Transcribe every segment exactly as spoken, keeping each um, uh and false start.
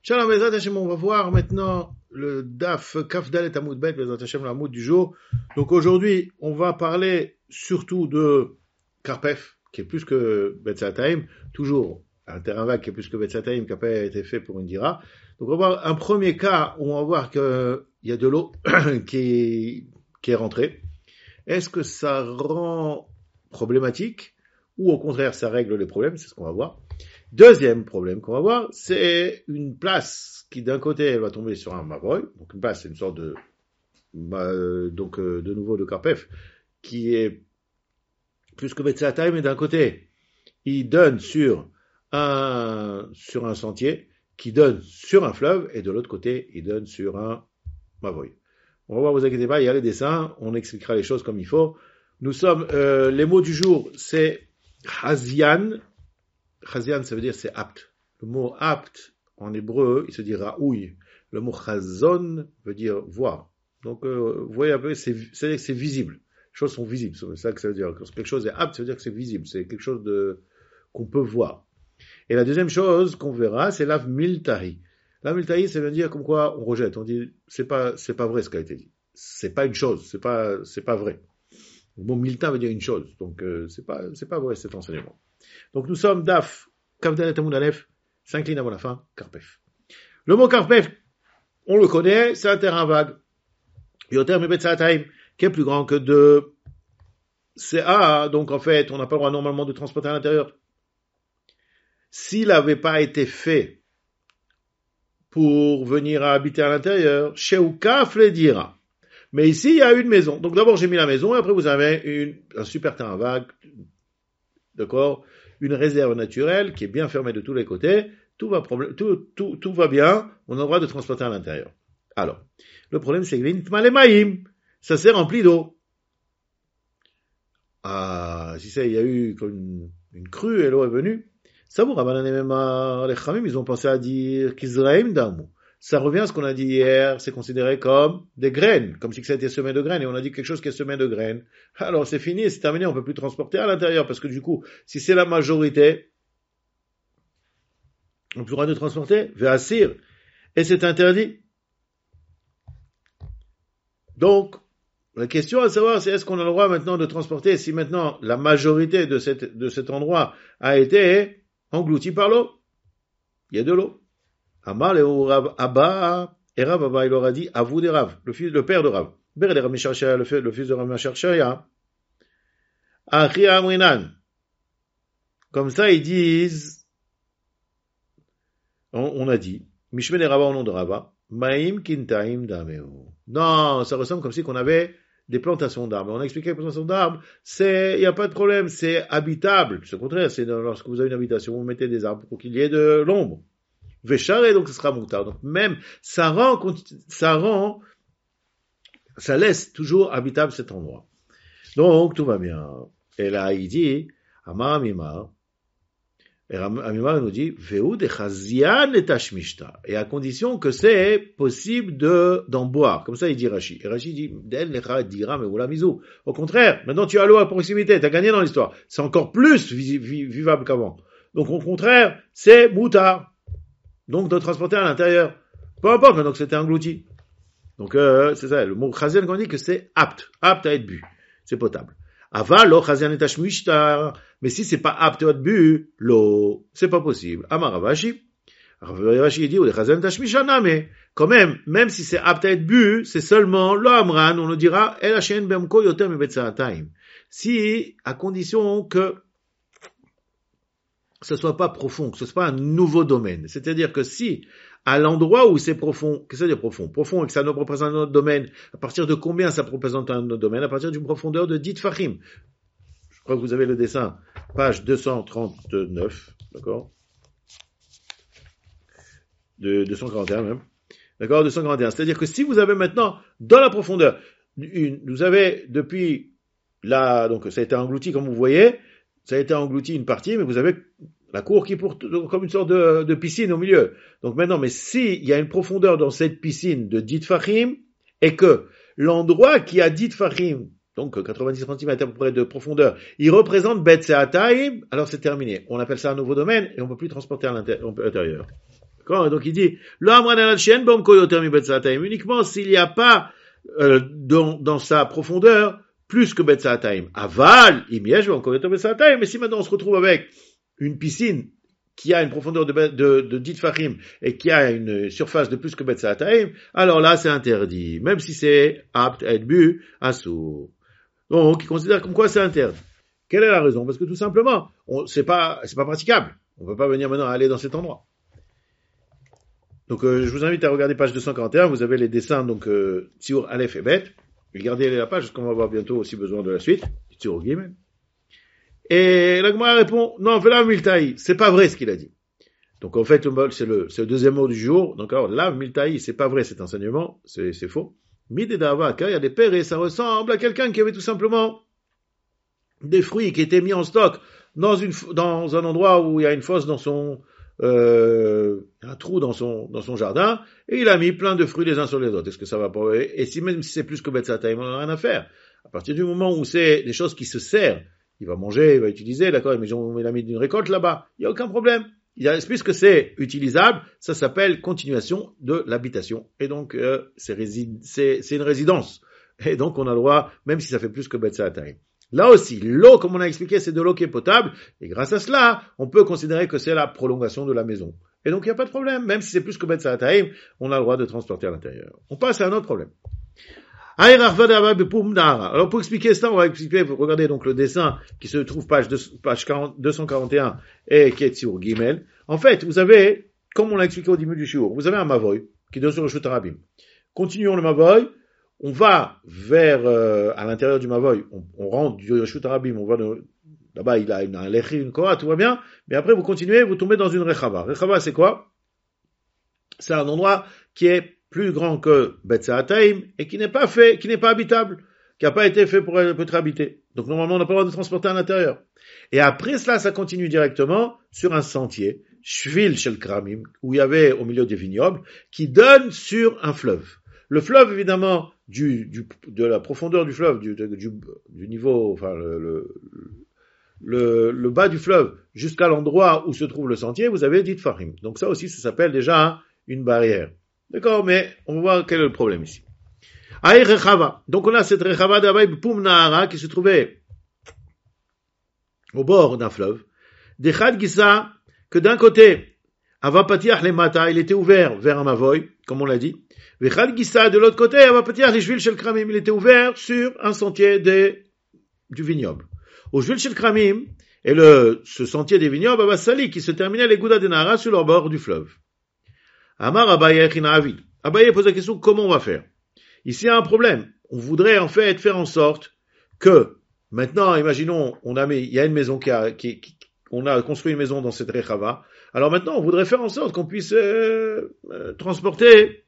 Shalom Bezrat Hashem, on va voir maintenant le Daf Kaf Dalet Amud Bet, Bezrat Hashem, l'Amud du jour. Donc aujourd'hui, on va parler surtout de Karpef, qui est plus que Betzataim, toujours un terrain vague qui est plus que Betzataim, qui n'a pas été fait pour une dira. Donc on va voir un premier cas où on va voir qu'il y a de l'eau qui, qui est rentrée. Est-ce que ça rend problématique ou au contraire ça règle les problèmes? C'est ce qu'on va voir. Deuxième problème qu'on va voir, c'est une place qui d'un côté elle va tomber sur un mavoy, donc une place c'est une sorte de euh, donc euh, de nouveau de Karpef qui est plus que Betzataim, mais d'un côté il donne sur un sur un sentier qui donne sur un fleuve et de l'autre côté il donne sur un mavoy. On va voir, vous inquiétez pas, il y a les dessins, on expliquera les choses comme il faut. Nous sommes euh, les mots du jour, c'est Chazian. Chazian, ça veut dire c'est apte. Le mot apte, en hébreu, il se dit raoui. Le mot chazon veut dire voir. Donc, euh, vous voyez un peu, c'est, c'est, c'est visible. Les choses sont visibles. C'est ça que ça veut dire. Quand quelque chose est apte, ça veut dire que c'est visible. C'est quelque chose de, qu'on peut voir. Et la deuxième chose qu'on verra, c'est l'av miltahi. L'av miltahi, ça veut dire comme quoi on rejette. On dit, c'est pas, c'est pas vrai ce qui a été dit. C'est pas une chose. C'est pas, c'est pas vrai. Le mot milta veut dire une chose. Donc, euh, c'est pas, c'est pas vrai cet enseignement. Donc nous sommes Daf, Kaf Dalet Amud Aleph, cinq lignes avant la fin, Karpef. Le mot Karpef, on le connaît, c'est un terrain vague. Yoter mi Betzataim, qui est plus grand que deux C A, donc en fait, on n'a pas le droit normalement de transporter à l'intérieur. S'il n'avait pas été fait pour venir à habiter à l'intérieur, Sheukaf le dira. Mais ici, il y a une maison. Donc d'abord, j'ai mis la maison, et après vous avez une, un super terrain vague, d'accord, une réserve naturelle qui est bien fermée de tous les côtés, tout va, problème, tout, tout, tout va bien, on a le droit de transporter à l'intérieur. Alors, le problème c'est que ça s'est rempli d'eau. Ah, si ça, il y a eu comme une, une crue et l'eau est venue, ça vous ramène même les Khamim, ils ont pensé à dire qu'Israël d'amour. Ça revient à ce qu'on a dit hier, c'est considéré comme des graines, comme si ça a été semé de graines, et on a dit quelque chose qui est semé de graines. Alors c'est fini, c'est terminé, on peut plus transporter à l'intérieur, parce que du coup, si c'est la majorité, on pourra de transporter vers Assir, et c'est interdit. Donc, la question à savoir, c'est est-ce qu'on a le droit maintenant de transporter, si maintenant la majorité de, cette, de cet endroit a été engloutie par l'eau. Il y a de l'eau. Amar le Rav Abba, et Rav Abba, il leur a dit, à vous des Rav, le fils, le père de Rav. Ber de Rav Misharshaya, le fils de Rav Misharshaya. Achi Amrinan. Comme ça, ils disent, on, on a dit, Mishme de Rava au nom de Rava, Maim Kintaim Dameu. Non, ça ressemble comme si qu'on avait des plantations d'arbres. On a expliqué que les plantations d'arbres, c'est, il n'y a pas de problème, c'est habitable. C'est au contraire, c'est dans, lorsque vous avez une habitation, vous mettez des arbres pour qu'il y ait de l'ombre. Vécharé, donc ce sera moutard. Donc même, ça rend, ça rend, ça laisse toujours habitable cet endroit. Donc tout va bien. Et là, il dit, Amar Amimar, et Amimar nous dit, Veu de Chazian et Tashmishta. Et à condition que c'est possible de, d'en boire. Comme ça, il dit Rashi. Et Rashi dit, Del Necha dira me oula mizou. Au contraire, maintenant tu as l'eau à proximité, tu as gagné dans l'histoire. C'est encore plus vivable qu'avant. Donc au contraire, c'est moutard. Donc de transporter à l'intérieur. Peu importe maintenant que c'était englouti. Donc euh, c'est ça, le mot chazian qu'on dit que c'est apte, apte à être bu. C'est potable. Aval lo chazian et tashmishtar. Mais si c'est pas apte à être bu, l'eau, c'est pas possible. Amar Ravashi. Ravashi dit, ou les chazian et tashmishana, mais quand même, même si c'est apte à être bu, c'est seulement lo amran, on le dira, el hashen bemko yoter mi betzataim. Si, à condition que que ce soit pas profond, que ce soit pas un nouveau domaine. C'est-à-dire que si, à l'endroit où c'est profond, qu'est-ce que ça veut dire profond? Profond et que ça ne représente un autre domaine, à partir de combien ça représente un autre domaine? À partir d'une profondeur de dix tfachim. Je crois que vous avez le dessin, page deux cent trente-neuf, d'accord? De deux cent quarante et un même. D'accord? deux cent quarante et un. C'est-à-dire que si vous avez maintenant, dans la profondeur, une, vous avez depuis là, donc ça a été englouti comme vous voyez, ça a été englouti une partie, mais vous avez la cour qui est pour, comme une sorte de, de piscine au milieu. Donc maintenant, mais si il y a une profondeur dans cette piscine de dix tfachim, et que l'endroit qui a dix tfachim, donc quatre-vingt-dix centimètres à peu près de profondeur, il représente Bet Seataim, alors c'est terminé. On appelle ça un nouveau domaine, et on ne peut plus transporter à l'intérieur. D'accord? Donc il dit, Lo amran alal she'en bo omko yoter mi betzatayim, uniquement s'il n'y a pas euh, dans, dans sa profondeur plus que betzatayim. Aval, im yesh bo omko yoter betzatayim, mais si maintenant on se retrouve avec une piscine qui a une profondeur de, de, de dix tfachim et qui a une surface de plus que betzatayim, alors là c'est interdit, même si c'est apte à être bu, assour. Donc il considère comme quoi c'est interdit. Quelle est la raison? Parce que tout simplement, on, c'est pas, c'est pas praticable. On peut pas venir maintenant aller dans cet endroit. Donc, euh, je vous invite à regarder page deux cent quarante et un. Vous avez les dessins, donc, euh, Tziur Aleph et Bet. Regardez la page, parce qu'on va avoir bientôt aussi besoin de la suite. Tziur Gimel. Et la Gemara répond, non, Velav Miltaï. C'est pas vrai ce qu'il a dit. Donc, en fait, c'est le, c'est le deuxième mot du jour. Donc, alors, Lav Miltaï, c'est pas vrai cet enseignement. C'est, c'est faux. Midedava, car il y a des pères et ça ressemble à quelqu'un qui avait tout simplement des fruits qui étaient mis en stock dans une, dans un endroit où il y a une fosse dans son, euh, un trou dans son, dans son jardin, et il a mis plein de fruits les uns sur les autres. Est-ce que ça va pas, et si même si c'est plus que betzatayim, on n'a rien à faire. À partir du moment où c'est des choses qui se servent, il va manger, il va utiliser, d'accord, mais il a mis une récolte là-bas, il n'y a aucun problème. Il y a, puisque c'est utilisable, ça s'appelle continuation de l'habitation. Et donc, euh, c'est, rési- c'est, c'est une résidence. Et donc, on a le droit, même si ça fait plus que betzatayim. Là aussi, l'eau, comme on a expliqué, c'est de l'eau qui est potable, et grâce à cela, on peut considérer que c'est la prolongation de la maison. Et donc, il n'y a pas de problème, même si c'est plus que betzatayim, on a le droit de transporter à l'intérieur. On passe à un autre problème. Alors, pour expliquer ça, on va expliquer, vous regardez donc le dessin qui se trouve page, deux, page quarante, deux cent quarante et un et qui est sur Gimel. En fait, vous avez, comme on l'a expliqué au début du shiur, vous avez un mavoy qui donne sur le Shut Harabim. Continuons le mavoy. On va vers, euh, à l'intérieur du Mavoy, on, on rentre du Shut Harabim, on va de, là-bas, il a une, un lechi, une kora, tout va bien, mais après vous continuez, vous tombez dans une rechava. Rechava, c'est quoi? C'est un endroit qui est plus grand que betzatayim et qui n'est pas fait, qui n'est pas habitable, qui n'a pas été fait pour être habité. Donc normalement, on n'a pas le droit de transporter à l'intérieur. Et après cela, ça continue directement sur un sentier, Shvil Shel Kramim, où il y avait au milieu des vignobles, qui donne sur un fleuve. Le fleuve, évidemment, du, du, de la profondeur du fleuve, du, du, du niveau, enfin, le, le, le, le bas du fleuve, jusqu'à l'endroit où se trouve le sentier, vous avez dit Farim. Donc ça aussi, ça s'appelle déjà hein, une barrière. D'accord, mais on va voir quel est le problème ici. Aïe Rechava. Donc on a cette Rechava d'Abaï Poum Nahara qui se trouvait au bord d'un fleuve. Dechad Gissa, que d'un côté, Avapatiach Lemata, il était ouvert vers un Mavoy, comme on l'a dit. Vechad Gissa, de l'autre côté, Avapatiach les Shvil Shel Kramim, il était ouvert sur un sentier des, du vignoble. Au Shvil Shel Kramim, et le, ce sentier des vignobles, Avasali, qui se terminait les Gouda de Nahara sur leur bord du fleuve. Amar Abaye Chinavi. Abaye pose la question, comment on va faire? Ici, il y a un problème. On voudrait, en fait, faire en sorte que, maintenant, imaginons, on a mis, il y a une maison qui a, qui, qui on a construit une maison dans cette Rechava. Alors maintenant, on voudrait faire en sorte qu'on puisse, euh, euh, transporter,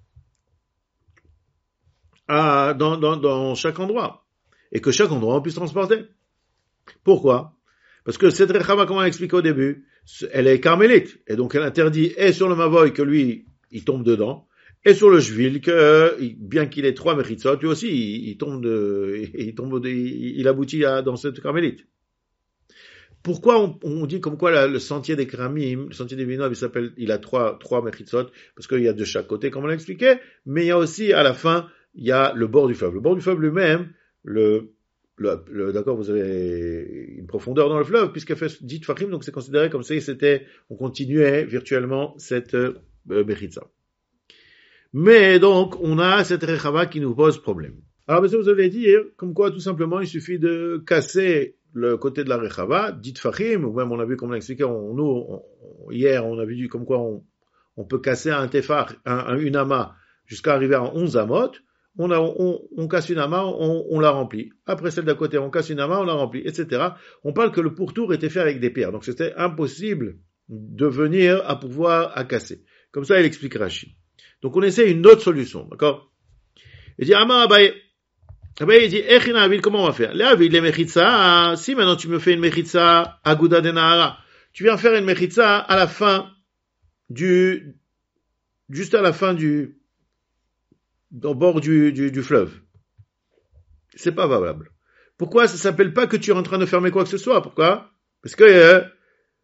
à, dans, dans, dans chaque endroit. Et que chaque endroit, on puisse transporter. Pourquoi? Parce que cette Rechava, comme on l'a expliqué au début, elle est carmélite. Et donc, elle interdit, et sur le Mavoy, que lui, il tombe dedans, et sur le Shvil, que, bien qu'il ait trois Mechitzot, lui aussi, il, il tombe de, il tombe de, il, il aboutit à, dans cette carmélite. Pourquoi on, on dit comme quoi la, le sentier des Kramim, le sentier des Vignobles, il s'appelle, il a trois, trois Mechitzot, parce qu'il y a de chaque côté, comme on l'a expliqué, mais il y a aussi, à la fin, il y a le bord du fleuve. Le bord du fleuve lui-même, le, le, le d'accord, vous avez une profondeur dans le fleuve, puisqu'elle fait dix Tfachim, donc c'est considéré comme si c'était, on continuait virtuellement cette, euh, Mechitza. Mais donc, on a cette Rechava qui nous pose problème. Alors, monsieur, vous allez dire, comme quoi, tout simplement, il suffit de casser le côté de la Rechava, dit Fachim, ou même on a vu, comme on l'a expliqué, on, nous, on, hier, on a vu comme quoi on, on peut casser un tefar, un, un, une ama, jusqu'à arriver à onze amot. On, a, on, on casse une ama, on, on la remplit. Après celle d'à côté, on casse une ama, on la remplit, et cetera. On parle que le pourtour était fait avec des pierres, donc c'était impossible de venir à pouvoir à casser. Comme ça, il explique Rashi. Donc on essaie une autre solution, d'accord? Il dit, Amar Abaye, Abaye il dit, Echinavil, comment on va faire? L'Avil, les Mechitza, si maintenant tu me fais une Mechitza à Gouda de Nahara, tu viens faire une Mechitza à la fin du, juste à la fin du, au bord du, du, du fleuve. C'est pas valable. Pourquoi ça s'appelle pas que tu es en train de fermer quoi que ce soit? Pourquoi? Parce que, euh,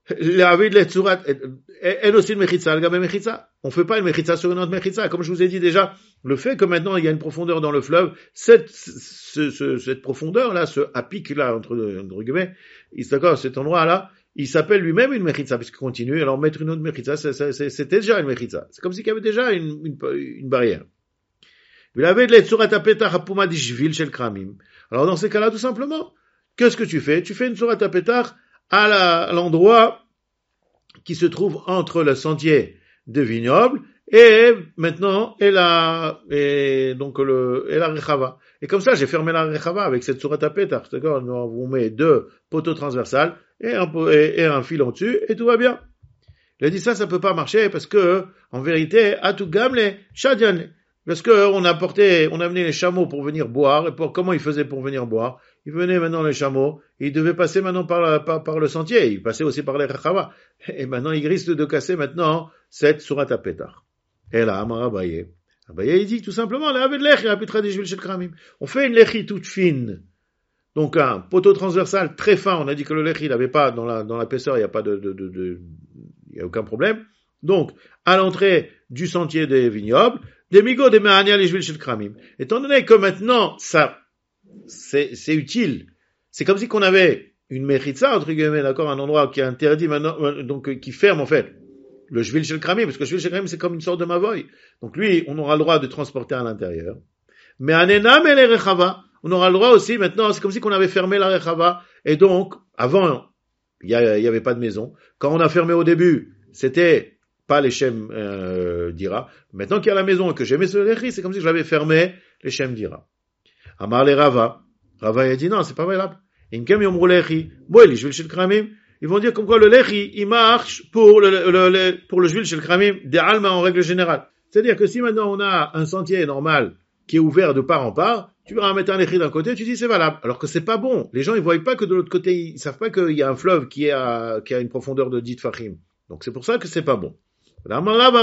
L'avid le tsurat, elle aussi une mechitza, le gamme mechitza. On fait pas une mechitza sur une autre mechitza. Comme je vous ai dit déjà, le fait que maintenant il y a une profondeur dans le fleuve, cette, ce, ce, cette profondeur-là, ce apic-là, entre, entre guillemets, il, d'accord, cet endroit-là, il s'appelle lui-même une mechitza, puisqu'il continue. Alors mettre une autre mechitza, c'était déjà une mechitza. C'est comme s'il y avait déjà une, une, une barrière. Alors dans ces cas-là, tout simplement, qu'est-ce que tu fais? Tu fais une surat apetach à, la, à l'endroit qui se trouve entre le sentier de vignoble et maintenant et la et donc le et la rechava. Et comme ça, j'ai fermé la rechava avec cette surat apetach. D'accord? On vous met deux poteaux transversales et un et, et un fil en dessus et tout va bien. Il a dit ça, ça peut pas marcher parce que en vérité, atu gamle shadian. Parce que on a porté, on a amené les chameaux pour venir boire. Et pour, comment ils faisaient pour venir boire? Ils venaient maintenant les chameaux. Et ils devaient passer maintenant par, la, par, par le sentier. Ils passaient aussi par les rachava. Et maintenant, ils risquent de casser maintenant cette surat apetach. Et là, Amar Abaye. Abaye, il dit tout simplement, là, avec l'echi, apitra des shel kramim. On fait une lechi toute fine. Donc, un poteau transversal très fin. On a dit que le lechi, il n'avait pas, dans la, dans l'épaisseur, il n'y a pas de, de, de, de, il n'y a aucun problème. Donc, à l'entrée du sentier des vignobles, des migots, des mehania, les juifs chez le kramim. Étant donné que maintenant, ça, c'est, c'est utile. C'est comme si qu'on avait une mechitza, entre guillemets, d'accord, un endroit qui est interdit maintenant, donc, qui ferme, en fait, le juif chez le kramim, parce que le juif chez le kramim, c'est comme une sorte de mavoy. Donc, lui, on aura le droit de transporter à l'intérieur. Mais anenam et les rechava, on aura le droit aussi, maintenant, c'est comme si qu'on avait fermé la rechava, et donc, avant, il y, y avait pas de maison. Quand on a fermé au début, c'était pas les Shem euh, d'Ira. Maintenant qu'il y a la maison et que j'ai mis ce lechi, c'est comme si je l'avais fermé, les Shem d'Ira. Amar les Rava. Rava a dit non, c'est pas valable. Inkem yomru lechi. Boeli, je vais chez le kramim. Ils vont dire comme quoi le lechi, il marche pour le, le, le, pour le juif chez le kramim, des alma en règle générale. C'est-à-dire que si maintenant on a un sentier normal qui est ouvert de part en part, tu vas mettre un lechi d'un côté, tu dis c'est valable. Alors que c'est pas bon. Les gens, ils voient pas que de l'autre côté, ils savent pas qu'il y a un fleuve qui, est à, qui a une profondeur de dix fachim. Donc c'est pour ça que c'est pas bon. Il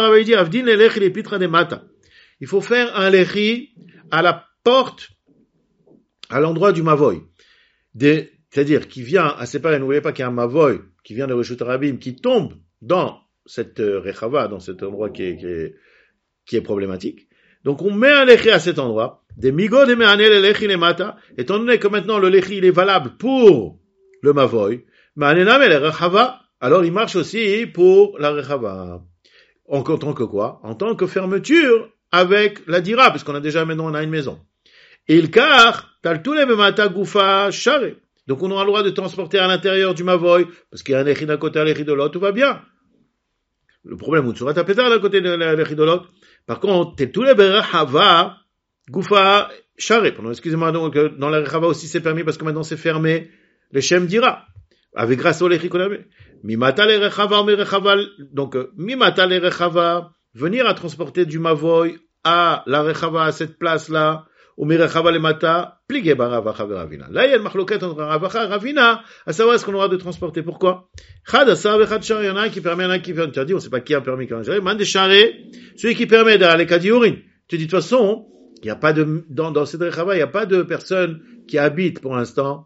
faut faire un lechi à la porte, à l'endroit du mavoy. Des, c'est-à-dire, qui vient à séparer, n'oubliez pas qu'il y a un mavoy, qui vient de Reshut Rabim, qui tombe dans cette euh, rechava, dans cet endroit qui est, qui est, qui est problématique. Donc on met un lechi à cet endroit, des migo de me'anel le lechi le mata, étant donné que maintenant le lechi il est valable pour le mavoy, me'anenam el rechava, alors il marche aussi pour la rechava. En tant que quoi? En tant que fermeture avec la dira, parce qu'on a déjà maintenant on a une maison. Et le car, tal tous les memata goufa share. Donc on aura le droit de transporter à l'intérieur du mavoy, parce qu'il y a un lechi d'un côté, un lechi de l'autre, tout va bien. Le problème, on sera tapé d'un côté de lechi de l'autre. Par contre, tel tous les berachava goufa share. Pardon, excusez-moi, donc dans la rechava aussi c'est permis parce que maintenant c'est fermé. Les shem dira. Avec grâce au lechi qu'on avait. Mimata le rechava, mais rechava, donc, mimata le rechava, venir à transporter du mavoy à la rechava, à cette place-là, ou mi rechava le mata, plié bar ravacha et ravina. Là, il y a une marloquette entre ravacha et ravina, à savoir ce qu'on aura de transporter. Pourquoi? Chad asar vechad shar, il y en a un qui permet, il y en a un qui fait interdit, on sait pas qui a permis, qui a interdit, man de charé, celui qui permet d'aller kadiurin. Tu dis, de toute façon, il n'y a pas de, dans, dans cette rechava, il n'y a pas de personnes qui habitent pour l'instant,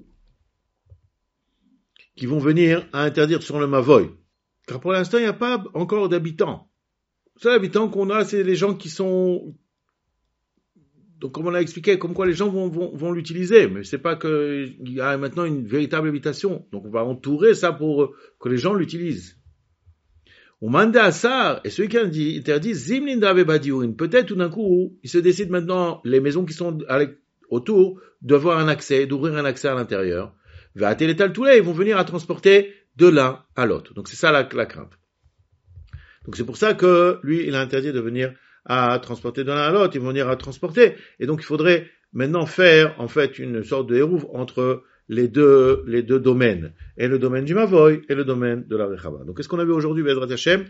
qui vont venir à interdire sur le mavoy. Car pour l'instant, il n'y a pas encore d'habitants. Les seuls habitants qu'on a, c'est les gens qui sont... Donc, comme on l'a expliqué, comme quoi les gens vont, vont, vont l'utiliser. Mais c'est pas qu'il y a maintenant une véritable habitation. Donc, on va entourer ça pour que les gens l'utilisent. On mande à Assar, et celui qui interdit, Zimlinda Bebadiouin. Peut-être tout d'un coup, il se décide maintenant, les maisons qui sont autour, d'avoir un accès, d'ouvrir un accès à l'intérieur. Va atteler tous les, ils vont venir à transporter de l'un à l'autre. Donc c'est ça la, la crainte. Donc c'est pour ça que lui, il a interdit de venir à transporter de l'un à l'autre. Ils vont venir à transporter. Et donc il faudrait maintenant faire en fait une sorte de hérouve entre les deux les deux domaines, et le domaine du mavoy et le domaine de la rechava. Donc qu'est-ce qu'on a vu aujourd'hui, Bezrat Hashem?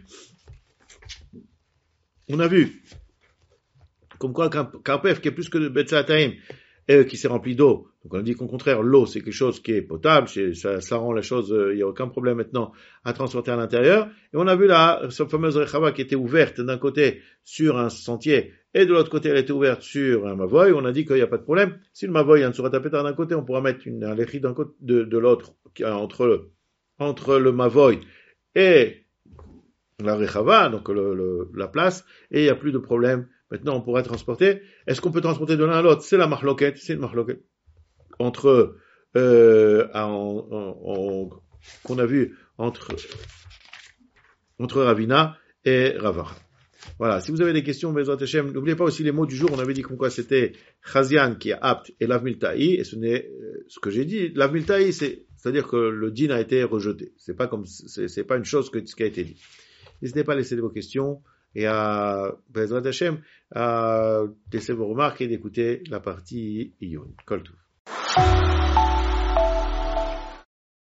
On a vu comme quoi qu'un karpef qui est plus que de Betzataim, et qui s'est rempli d'eau. Donc on a dit qu'au contraire, l'eau, c'est quelque chose qui est potable, ça, ça rend la chose, il euh, n'y a aucun problème maintenant à transporter à l'intérieur. Et on a vu là, cette fameuse rechava qui était ouverte d'un côté sur un sentier, et de l'autre côté, elle était ouverte sur un mavoy. On a dit qu'il n'y a pas de problème. Si le mavoy a une surat apetach d'un côté, on pourra mettre une, un lechi d'un côté, de, de l'autre, entre entre le Mavoy et la Rechava, donc le, le, la place, et il n'y a plus de problème. Maintenant, on pourrait transporter. Est-ce qu'on peut transporter de l'un à l'autre? C'est la marloquette, c'est une marloquette. Entre, euh, en, en, en, qu'on a vu entre, entre Ravina et Ravacha. Voilà. Si vous avez des questions, Bezrat Hashem, n'oubliez pas aussi les mots du jour. On avait dit comme quoi c'était Chazian qui est apte et Lav Milta'i, et ce n'est, euh, ce que j'ai dit, Lav Milta'i, c'est, c'est-à-dire que le din a été rejeté. C'est pas comme, c'est, c'est pas une chose que, ce qui a été dit. N'hésitez pas à laisser vos questions et à, Bezrat Hashem, à laisser vos remarques et d'écouter la partie Iyun. Kol Tov.